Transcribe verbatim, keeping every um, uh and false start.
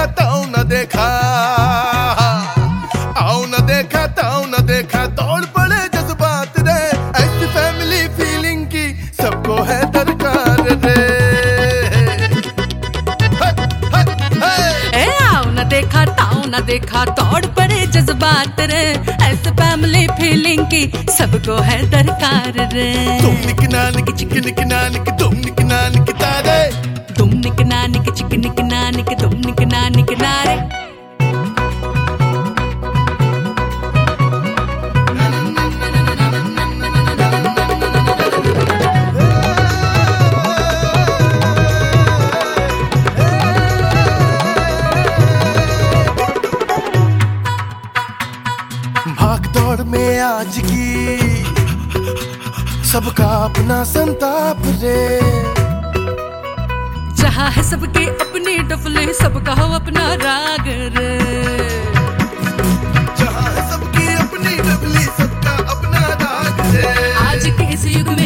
ताऊ न देखा, आओ न देखा ताऊ न देखा, दौड़ पड़े जज्बात रे, ऐसी फैमिली फीलिंग की सबको है दरकार रे। ए आओ न देखा ताऊ न देखा, दौड़ पड़े जज्बात रे, ऐसे फैमिली फीलिंग की सबको है दरकार रे। तुम निक नानिक चिक निक नानिक, तुम निक नानिक तारे, तुम निक नानिक चिक निक नानिक, तुम निक नानिक नारे। भाग दौड़ में आज की सबका अपना संताप रे, जहाँ है सबके अपनी डफले, सबका हो अपना राग रे। जहाँ है सबकी अपनी डफली, सबका अपना राग रे। आज के इस युग में